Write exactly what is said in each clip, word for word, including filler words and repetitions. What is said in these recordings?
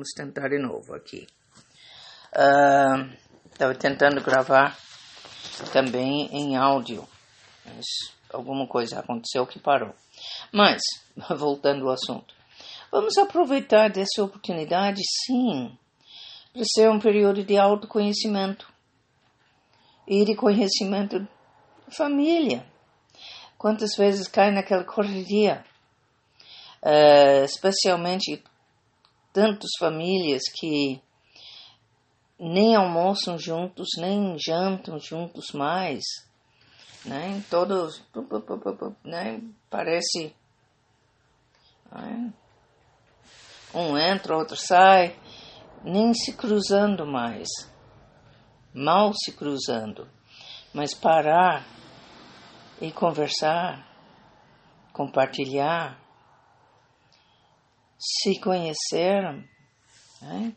Vamos tentar de novo aqui. Estava uh, tentando gravar também em áudio, mas alguma coisa aconteceu que parou. Mas, voltando ao assunto, vamos aproveitar dessa oportunidade, sim, para ser um período de autoconhecimento e de conhecimento da família. Quantas vezes cai naquela correria, uh, especialmente tantas famílias que nem almoçam juntos, nem jantam juntos mais, né? Todos, né? Parece, né? Um entra, outro sai, nem se cruzando mais, mal se cruzando, mas parar e conversar, compartilhar, se conhecer, né?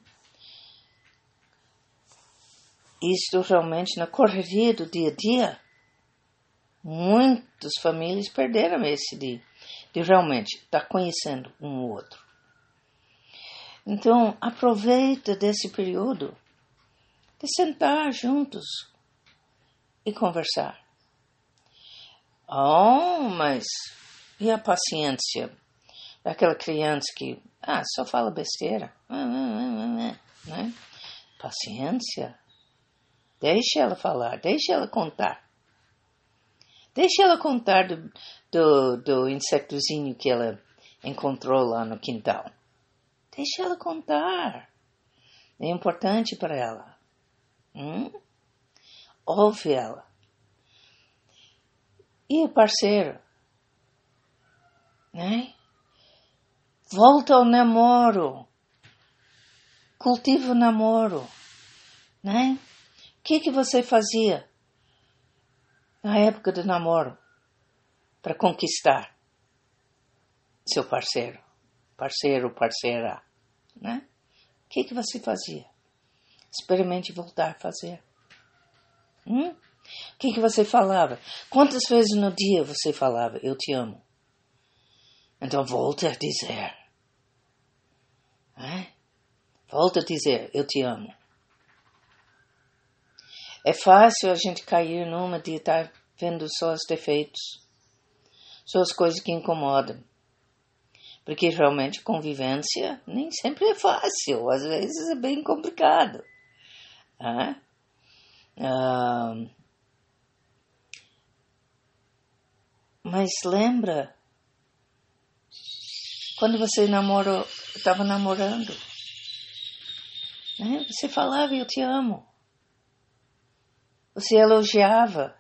Isto realmente na correria do dia a dia, muitas famílias perderam esse de, de realmente estar conhecendo um ou outro. Então, aproveita desse período de sentar juntos e conversar. Oh, mas e a paciência daquela criança que ah, só fala besteira? Né? Paciência. Deixa ela falar, deixa ela contar. Deixa ela contar do, do, do insectozinho que ela encontrou lá no quintal. Deixa ela contar. É importante para ela. Hum? Ouve ela. E o parceiro? Né? Volta ao namoro. Cultiva o namoro. Né? O que, que você fazia na época do namoro para conquistar seu parceiro, parceiro, parceira, né? O que, que você fazia? Experimente voltar a fazer. Hum? O que, que você falava? Quantas vezes no dia você falava, eu te amo? Então volte a dizer. Né? Volta a dizer, eu te amo. É fácil a gente cair numa de estar vendo só os defeitos, só as coisas que incomodam. Porque realmente convivência nem sempre é fácil, às vezes é bem complicado. Ah, ah, mas lembra, quando você namorou, estava namorando, né? Você falava, eu te amo. Você elogiava,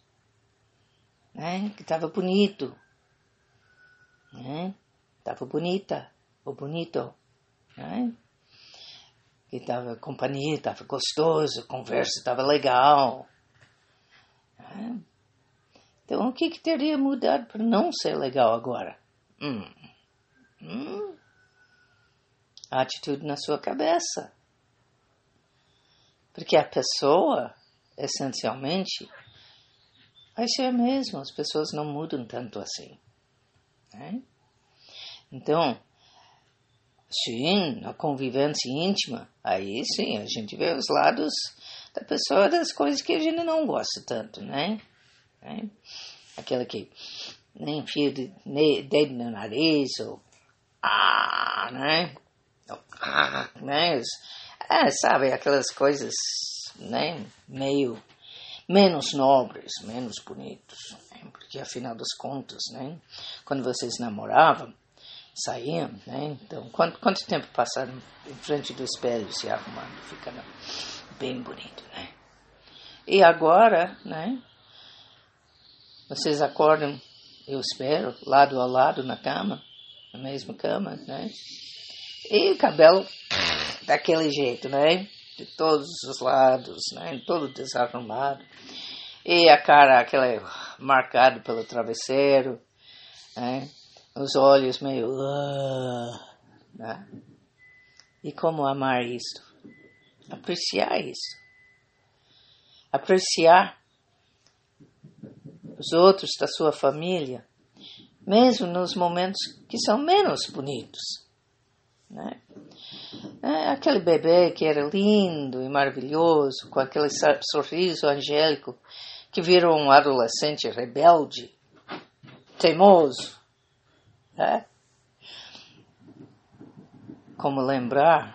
né? Que estava bonito, né? Estava bonita, ou bonito, né? Que estava companhia, estava gostoso, a conversa estava legal. Né? Então, o que, que teria mudado para não ser legal agora? Hum. Hum. A atitude na sua cabeça. Porque a pessoa, essencialmente, vai ser a mesma. As pessoas não mudam tanto assim. Né? Então, sim, a convivência íntima, aí sim, a gente vê os lados da pessoa, das coisas que a gente não gosta tanto, né? né? Aquela que nem enfia de, ne, dedo no nariz, ou ah, né? Ou, ah, né? É, sabe, aquelas coisas, né? Meio menos nobres, menos bonitos, né? Porque afinal das contas, né? Quando vocês namoravam, saíam, né? Então, quanto, quanto tempo passaram em frente do espelho se arrumando, ficando bem bonito, né? E agora, né? Vocês acordam, eu espero, lado a lado na cama, na mesma cama, né? E o cabelo daquele jeito, né? De todos os lados, né? Todo desarrumado. E a cara, aquela marcada pelo travesseiro, né? Os olhos meio... Uh, né? E como amar isso? Apreciar isso. Apreciar os outros da sua família, mesmo nos momentos que são menos bonitos. Né? É, aquele bebê que era lindo e maravilhoso, com aquele sorriso angélico, que virou um adolescente rebelde, teimoso. Né? Como lembrar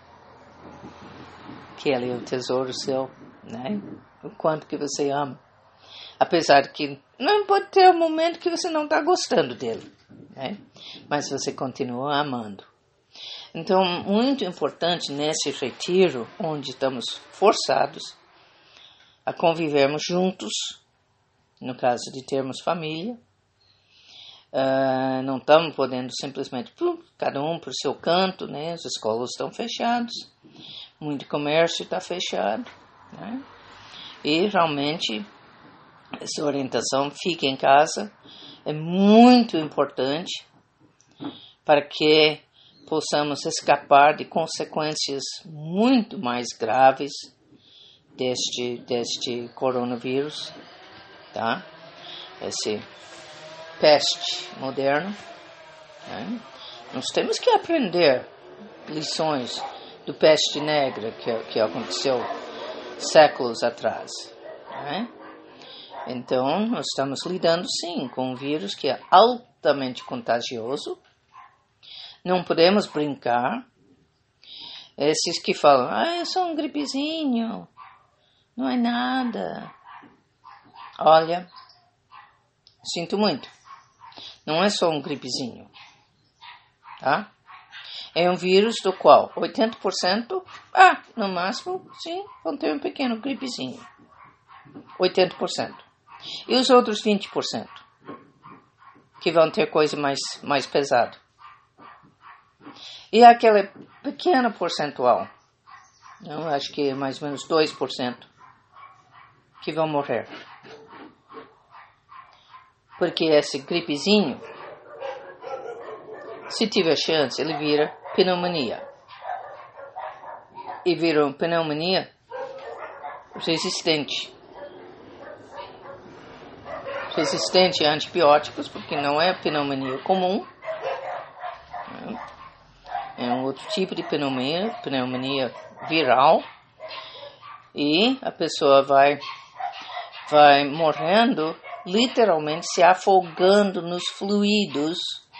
que ele é o tesouro seu, né? O quanto que você ama. Apesar de que não pode ter um momento que você não está gostando dele, né? Mas você continua amando. Então, muito importante nesse retiro, onde estamos forçados a convivermos juntos, no caso de termos família, uh, não estamos podendo simplesmente, pum, cada um para o seu canto, né? As escolas estão fechadas, muito comércio está fechado, né? E realmente essa orientação, fique em casa, é muito importante para que possamos escapar de consequências muito mais graves deste, deste coronavírus, tá? Esse peste moderno, né? Nós temos que aprender lições do peste negra que, que aconteceu séculos atrás, né? Então, nós estamos lidando, sim, com um vírus que é altamente contagioso. Não podemos brincar. Esses que falam, ah, é só um gripezinho, não é nada. Olha, sinto muito. Não é só um gripezinho, tá? É um vírus do qual oitenta por cento, ah, no máximo, sim, vão ter um pequeno gripezinho. oitenta por cento. E os outros vinte por cento, que vão ter coisa mais, mais pesada. E aquele pequeno percentual, eu acho que é mais ou menos dois por cento, que vão morrer. Porque esse gripezinho, se tiver chance, ele vira pneumonia. E vira uma pneumonia resistente. Resistente a antibióticos, porque não é pneumonia comum. É um outro tipo de pneumonia, pneumonia viral. E a pessoa vai, vai morrendo, literalmente se afogando nos fluidos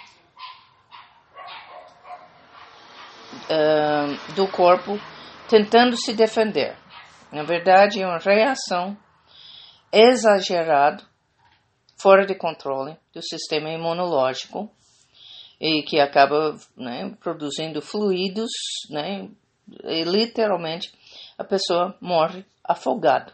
uh, do corpo, tentando se defender. Na verdade, é uma reação exagerada, fora de controle do sistema imunológico, e que acaba, né, produzindo fluidos, né, e literalmente a pessoa morre afogada,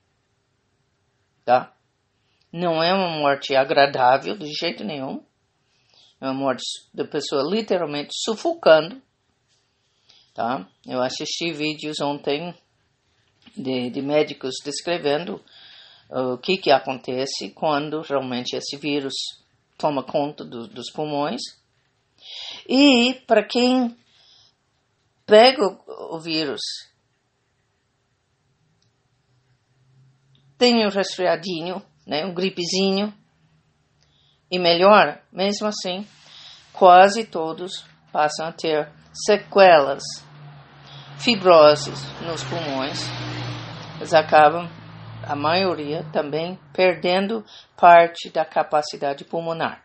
tá? Não é uma morte agradável de jeito nenhum, é uma morte da pessoa literalmente sufocando, tá? Eu assisti vídeos ontem de, de médicos descrevendo o que que acontece quando realmente esse vírus toma conta do, dos pulmões. E para quem pega o, o vírus, tem um resfriadinho, né, um gripezinho, e melhora, mesmo assim, quase todos passam a ter sequelas, fibroses nos pulmões. Eles acabam, a maioria também, perdendo parte da capacidade pulmonar.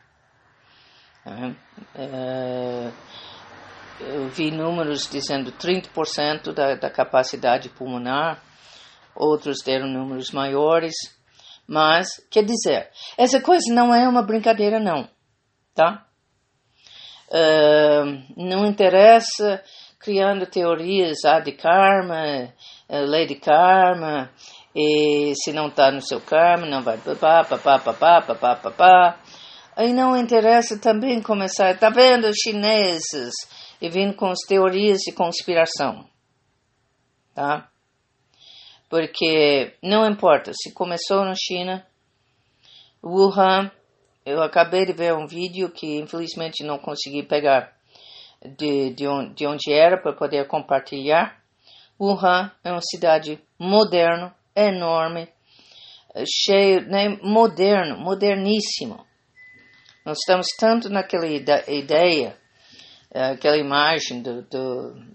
É, eu vi números dizendo trinta por cento da, da capacidade pulmonar, outros deram números maiores, mas, quer dizer, essa coisa não é uma brincadeira não, tá? É, não interessa criando teorias ah, de karma, lei de karma, e se não está no seu karma, não vai papá, papá, papá, papá, papá. Aí não interessa também começar, tá vendo os chineses, e vindo com as teorias de conspiração, tá? Porque não importa, se começou na China, Wuhan, eu acabei de ver um vídeo que infelizmente não consegui pegar de, de, onde, de onde era para poder compartilhar. Wuhan é uma cidade moderna, enorme, cheio, né, moderno, moderníssimo. Nós estamos tanto naquela ideia, aquela imagem do, do,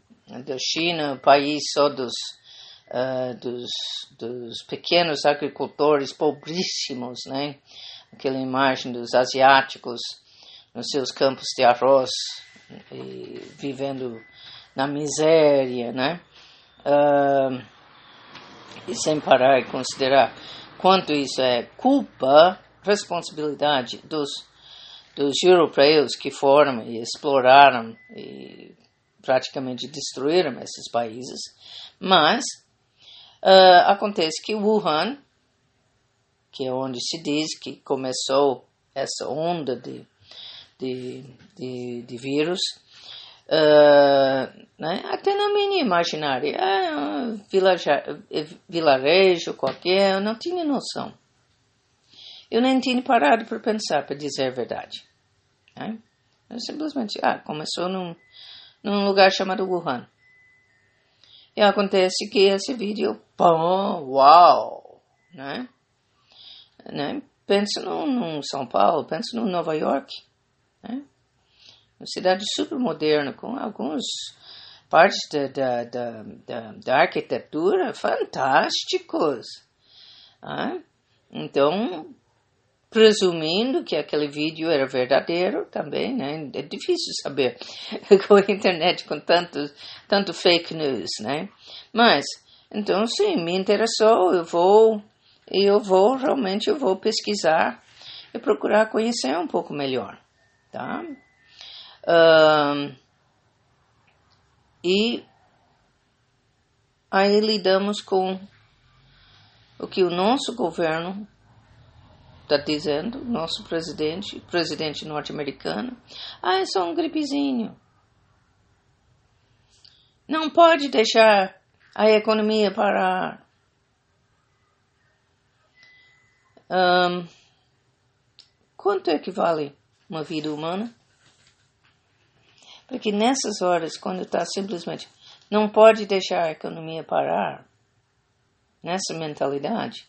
da China, país só dos, uh, dos, dos pequenos agricultores pobríssimos, né? Aquela imagem dos asiáticos nos seus campos de arroz, e vivendo na miséria, né? Uh, e sem parar e considerar quanto isso é culpa, responsabilidade dos, dos europeus que foram e exploraram e praticamente destruíram esses países. Mas uh, acontece que Wuhan, que é onde se diz que começou essa onda de, de, de, de vírus, Uh, né? Até na minha imaginária, é um vilarejo qualquer, eu não tinha noção. Eu nem tinha parado para pensar, para dizer a verdade. Né? Eu simplesmente, ah, começou num, num lugar chamado Wuhan. E acontece que esse vídeo, pão, uau, né? Né? Pensa no, no São Paulo, pensa no Nova York, né? Uma cidade super moderna, com algumas partes da, da, da, da, da arquitetura fantásticos. Ah, então, presumindo que aquele vídeo era verdadeiro também, né? É difícil saber com a internet, com tanto, tanto fake news, né? Mas, então sim, me interessou, eu vou, eu vou, realmente eu vou pesquisar e procurar conhecer um pouco melhor, tá? Uh, e aí lidamos com o que o nosso governo está dizendo, nosso presidente, presidente norte-americano. Ah, é só um gripezinho. Não pode deixar a economia parar. Um, quanto é que vale uma vida humana? Porque nessas horas, quando está simplesmente, não pode deixar a economia parar, nessa mentalidade,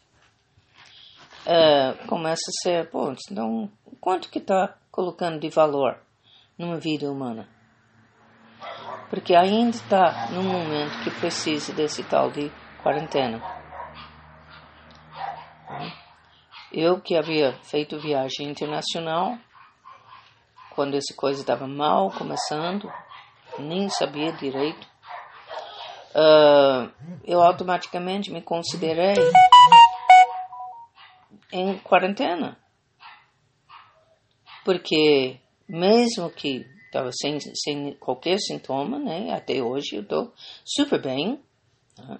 uh, começa a ser, pô, então, quanto que está colocando de valor numa vida humana? Porque ainda está num momento que precisa desse tal de quarentena. Eu que havia feito viagem internacional, quando essa coisa estava mal começando, nem sabia direito, uh, eu automaticamente me considerei em quarentena. Porque mesmo que estava sem, sem qualquer sintoma, né, até hoje eu estou super bem. Né?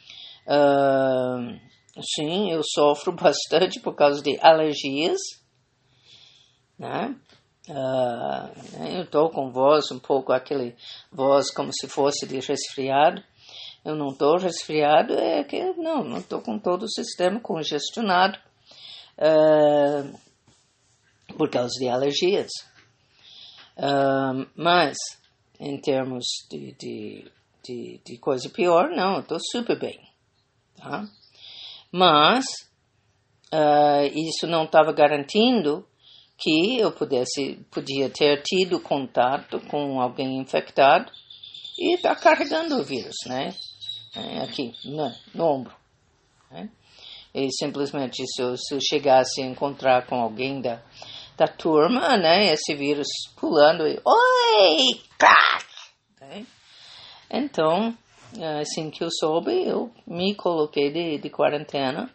Uh, sim, eu sofro bastante por causa de alergias, né? Uh, eu estou com voz um pouco, aquele voz como se fosse de resfriado. Eu não estou resfriado, é que não, não estou com todo o sistema congestionado uh, por causa de alergias. Uh, mas, em termos de, de, de, de coisa pior, não, eu estou super bem. Tá? Mas, uh, isso não estava garantindo que eu pudesse, podia ter tido contato com alguém infectado e estar tá carregando o vírus, né? É, aqui, no, no ombro. Né? E simplesmente, se eu, se eu chegasse a encontrar com alguém da, da turma, né? Esse vírus pulando e... Oi! Crack! Né? Então, assim que eu soube, eu me coloquei de, de quarentena.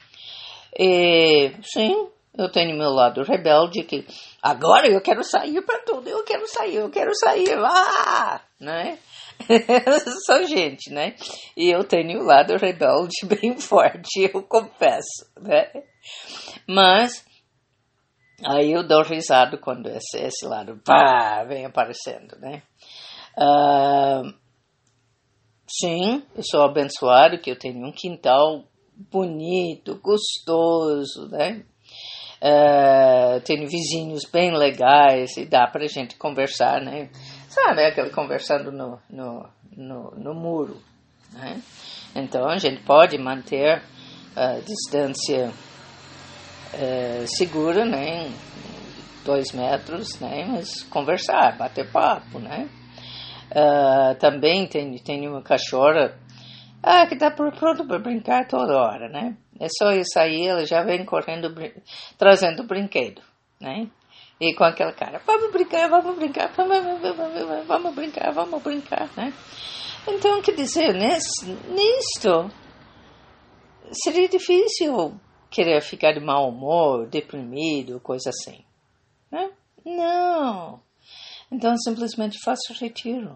E, sim... Eu tenho meu lado rebelde que agora eu quero sair para tudo, eu quero sair, eu quero sair, ah, né? Eu sou gente, né? E eu tenho o lado rebelde bem forte, eu confesso, né? Mas aí eu dou risada quando esse, esse lado pá, vem aparecendo, né? Uh, sim, eu sou abençoado que eu tenho um quintal bonito, gostoso, né? Uh, tenho vizinhos bem legais e dá pra gente conversar, né? Sabe, aquele conversando no, no, no, no muro, né? Então a gente pode manter a distância uh, segura, né? Dois metros, né? Mas conversar, bater papo, né? Uh, também tem, tem uma cachorra ah, que está pronto para brincar toda hora, né? É só eu sair, ela já vem correndo, brin- trazendo o brinquedo, né? E com aquela cara, vamos brincar, vamos brincar, vamos, vamos, vamos, vamos brincar, vamos brincar, né? Então, quer dizer, nesse, nisto, seria difícil querer ficar de mau humor, deprimido, coisa assim, né? Não. Então, simplesmente faço retiro.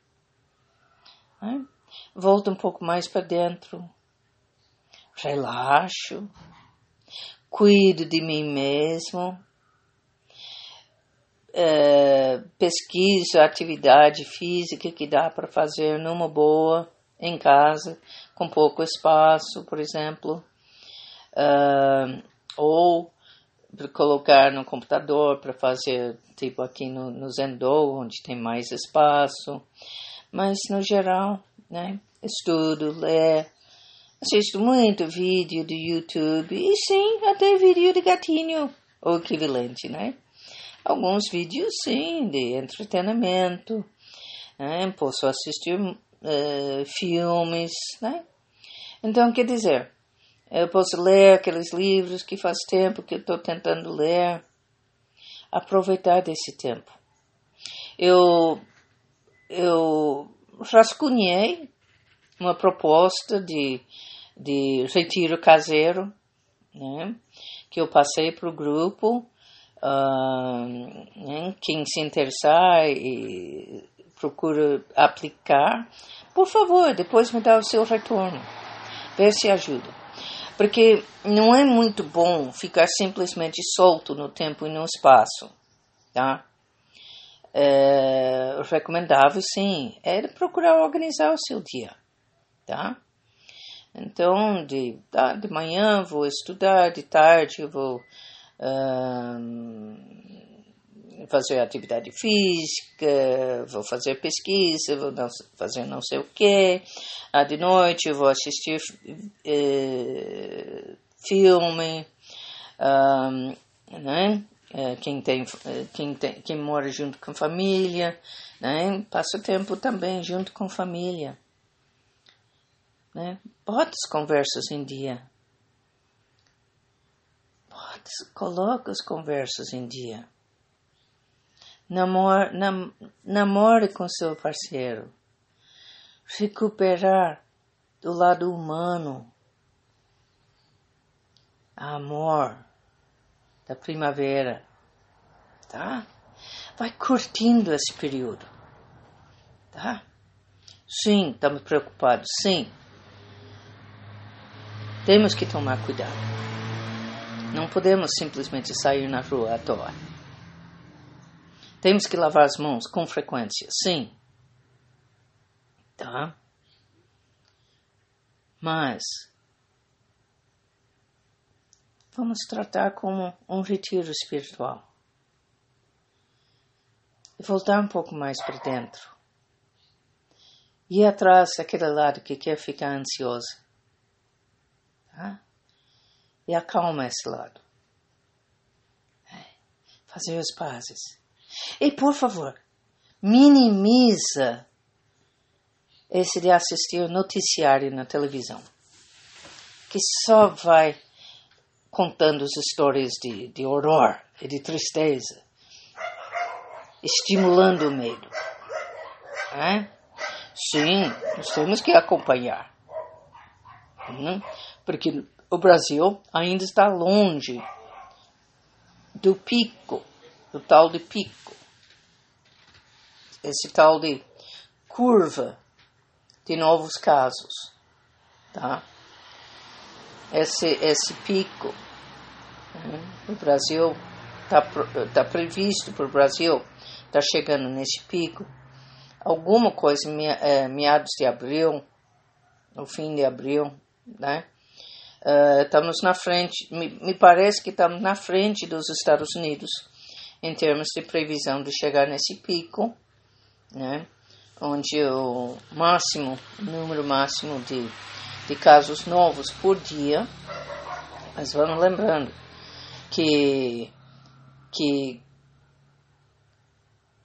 Né? Volto um pouco mais para dentro. Relaxo. Cuido de mim mesmo. É, pesquiso a atividade física que dá para fazer numa boa, em casa, com pouco espaço, por exemplo. É, ou colocar no computador para fazer, tipo aqui no, no Zendo, onde tem mais espaço. Mas, no geral, né, estudo, leio, assisto muito vídeo do YouTube e, sim, até vídeo de gatinho, ou equivalente, né? Alguns vídeos, sim, de entretenimento, né? Posso assistir uh, filmes, né? Então, quer dizer, eu posso ler aqueles livros que faz tempo que eu estou tentando ler. Aproveitar desse tempo. Eu, eu rascunhei uma proposta de, de retiro caseiro, né, que eu passei para o grupo. Uh, né, quem se interessar e procura aplicar, por favor, depois me dá o seu retorno. Vê se ajuda. Porque não é muito bom ficar simplesmente solto no tempo e no espaço, tá? É, recomendável, sim, é procurar organizar o seu dia, tá? Então, de, tá, de manhã vou estudar, de tarde vou hum, fazer atividade física, vou fazer pesquisa, vou não, fazer não sei o quê. Ah, de noite eu vou assistir eh, filme, um, né? Quem, tem, quem, tem, quem mora junto com a família, né? Passa tempo também junto com a família. Né? Bota as conversas em dia. Bota, coloca as conversas em dia. Namor, nam, namore com seu parceiro. Recuperar do lado humano. Amor da primavera, tá? Vai curtindo esse período, tá? Sim, estamos preocupados, sim. Temos que tomar cuidado. Não podemos simplesmente sair na rua à toa. Temos que lavar as mãos com frequência, sim. Tá? Mas vamos tratar como um retiro espiritual. E voltar um pouco mais para dentro. Ir atrás daquele lado que quer ficar ansioso. Tá? E acalma esse lado. Fazer as pazes. E, por favor, minimiza esse de assistir noticiário na televisão. Que só vai contando as histórias de, de horror e de tristeza, estimulando o medo. É? Sim, nós temos que acompanhar. Hum? Porque o Brasil ainda está longe do pico, do tal de pico. Esse tal de curva de novos casos. Tá? Esse, esse pico, né, o Brasil está tá previsto para o Brasil, está chegando nesse pico, alguma coisa em é, meados de abril, no fim de abril, né? Uh, estamos na frente, me, me parece que estamos na frente dos Estados Unidos em termos de previsão de chegar nesse pico, né? Onde o máximo, o número máximo de de casos novos por dia, mas vamos lembrando que que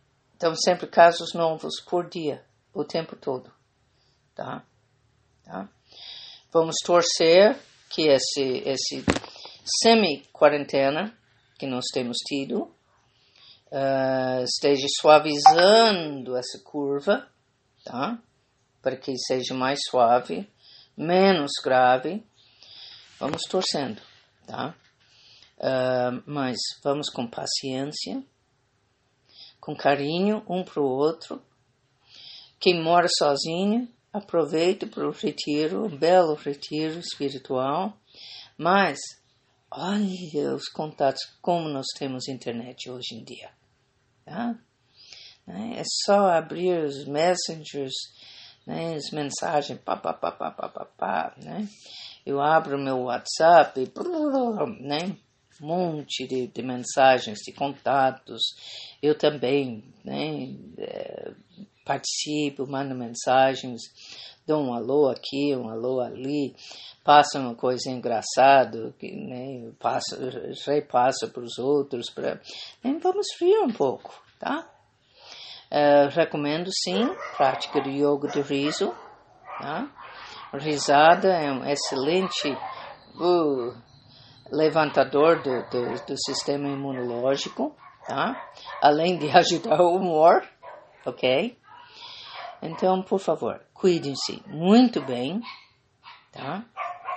Então, sempre casos novos por dia, o tempo todo. Tá? Tá? Vamos torcer que esse, esse semi-quarentena que nós temos tido uh, esteja suavizando essa curva, tá? Para que seja mais suave, menos grave. Vamos torcendo, tá? Uh, mas vamos com paciência, com carinho um para o outro. Quem mora sozinho, aproveite para o retiro, um belo retiro espiritual. Mas, olha os contatos, como nós temos internet hoje em dia. Tá? É só abrir os messengers, né, as mensagens, pá, pá, pá, pá, pá, pá, pá, né? Eu abro meu WhatsApp, né? Um monte de, de mensagens, de contatos. Eu também, né? É, participo, mando mensagens, dou um alô aqui, um alô ali, passa uma coisa engraçada, que, né? Eu passo, repasso para os outros, pra, né? Vamos rir um pouco, tá? Uh, recomendo sim, prática de yoga de riso, tá? Risada é um excelente uh, levantador do, do, do sistema imunológico, tá? Além de ajudar o humor, ok? Então, por favor, cuidem-se muito bem, tá?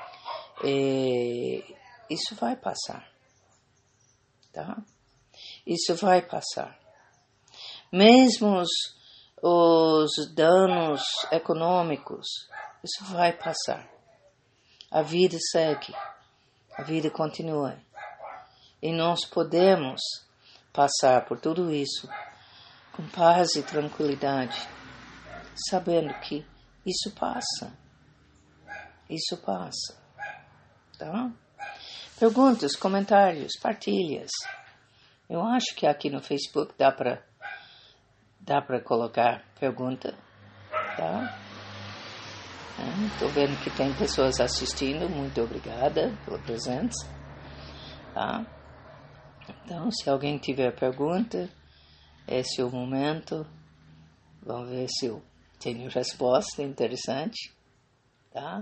E isso vai passar, tá? Isso vai passar. Mesmo os, os danos econômicos, isso vai passar. A vida segue, a vida continua. E nós podemos passar por tudo isso com paz e tranquilidade, sabendo que isso passa. Isso passa. Tá? Perguntas, comentários, partilhas. Eu acho que aqui no Facebook dá para dá para colocar pergunta. Tá? Estou vendo que tem pessoas assistindo. Muito obrigada pela presença. Tá? Então, se alguém tiver pergunta, esse é o momento. Vamos ver se eu tenho resposta interessante. Tá?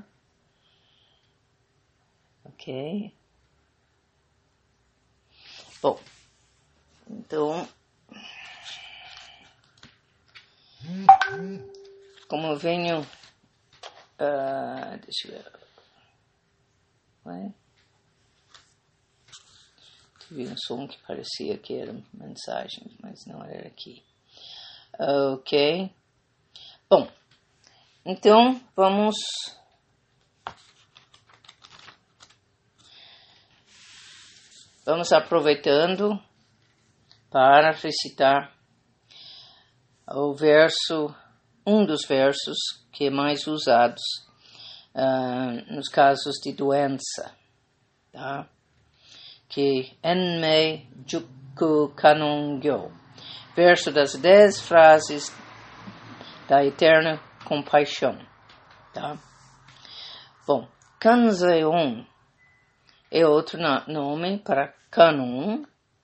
Ok. Bom, então, como eu venho, uh, deixa eu ver, Ué? Tive um som que parecia que era mensagem, mas não era aqui. Ok. Bom, então vamos vamos aproveitando para recitar o verso, um dos versos que é mais usados uh, nos casos de doença, tá? Que Enmei Jukku Kanongyo, verso das dez frases da eterna compaixão, tá? Bom, Kanzeon é outro nome para Kannon,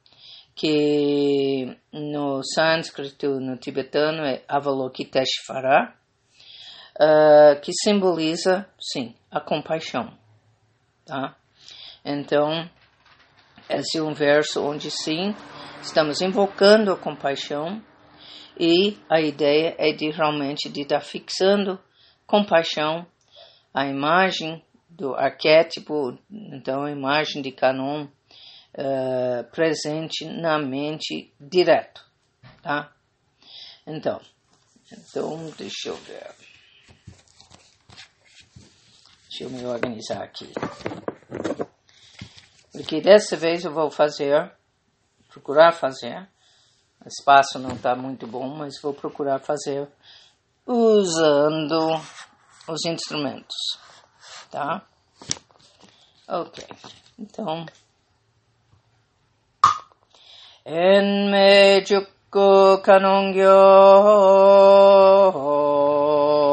que no sânscrito, no tibetano, é Avalokiteshvara, uh, que simboliza, sim, a compaixão, tá? Então, esse é um verso onde, sim, estamos invocando a compaixão e a ideia é de realmente de estar fixando compaixão, a imagem do arquétipo, então a imagem de Kannon, Uh, presente na mente direto, tá? Então, então deixa eu ver, deixa eu me organizar aqui, porque dessa vez eu vou fazer, procurar fazer, o espaço não está muito bom, mas vou procurar fazer usando os instrumentos, tá? Ok, então Enmei Jukku Kanongyo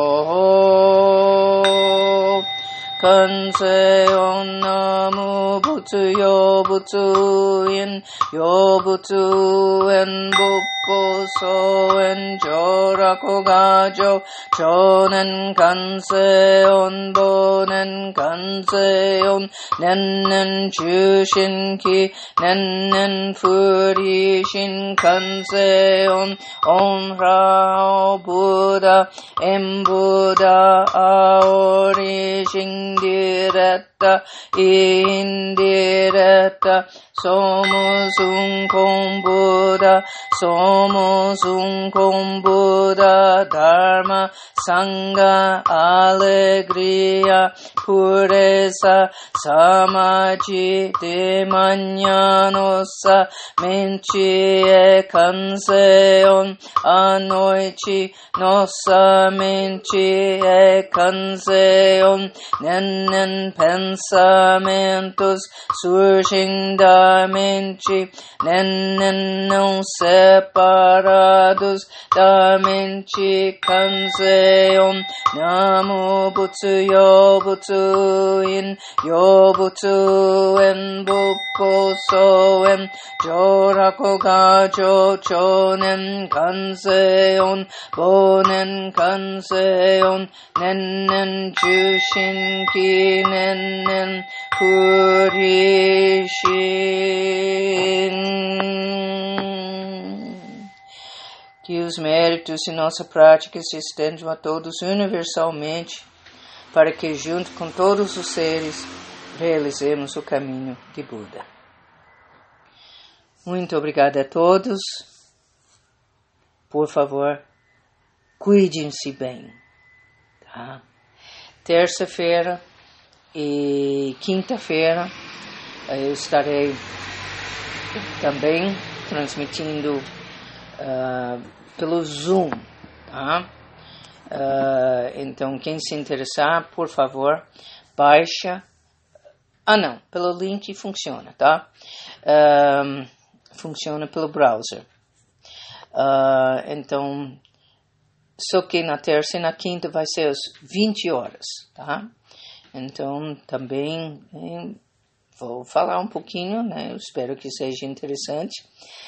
Kanzeon Namu butsu yo butsu in yo butsu en buppo so en joraku gajo chonen kanse on bonen kanse on nennen jushin ki nennen furi shin kanse on on rao buddha em buddha aori shingdiretta indiretta somo sum com buddha somo sum com buddha dharma sangha alegria pureza samadhi demanyanosa mente e canseon anoite nossa mente é canseon nennen pensamentos surgem da mente nennen não separados da mente canseon namo butsu yo butsu in yo butsu en buppo so en joraku gajo chonen kanseon bonen kanseon nennen jushin ki nennen purishin. Que os méritos de nossa prática se estendam a todos universalmente, para que junto com todos os seres realizemos o caminho de Buda. Muito obrigada a todos. Por favor, cuidem-se bem. Tá? Terça-feira e quinta-feira eu estarei também transmitindo uh, pelo Zoom. Tá? Uh, então, quem se interessar, por favor, baixa. Ah, não, pelo link funciona, tá? Uh, funciona pelo browser. Uh, então, só que na terça e na quinta vai ser às vinte horas, tá? Então, também eh, vou falar um pouquinho, né? Eu espero que seja interessante.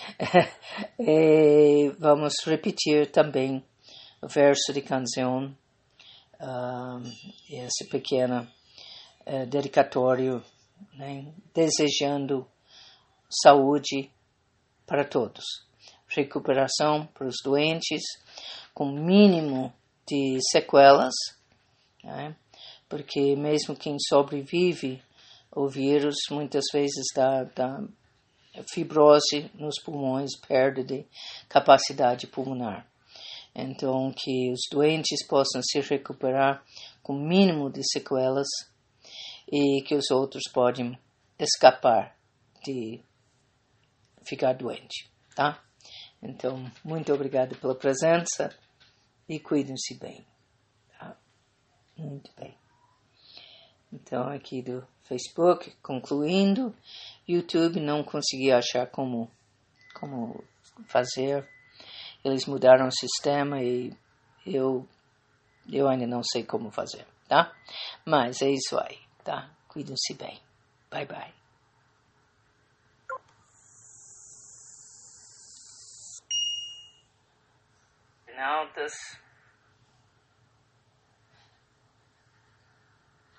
E vamos repetir também o verso de Kanzeon, uh, esse pequeno uh, dedicatório, né? Desejando saúde para todos, recuperação para os doentes, com mínimo de sequelas, né? Porque mesmo quem sobrevive ao vírus, muitas vezes dá, dá fibrose nos pulmões, perda de capacidade pulmonar. Então, que os doentes possam se recuperar com mínimo de sequelas e que os outros podem escapar de ficar doente, tá? Então, muito obrigado pela presença e cuidem-se bem, tá? Muito bem. Então, aqui do Facebook, concluindo, YouTube não consegui achar como, como fazer. Eles mudaram o sistema e eu, eu ainda não sei como fazer, tá? Mas é isso aí, tá? Cuidem-se bem. Bye, bye. Altas.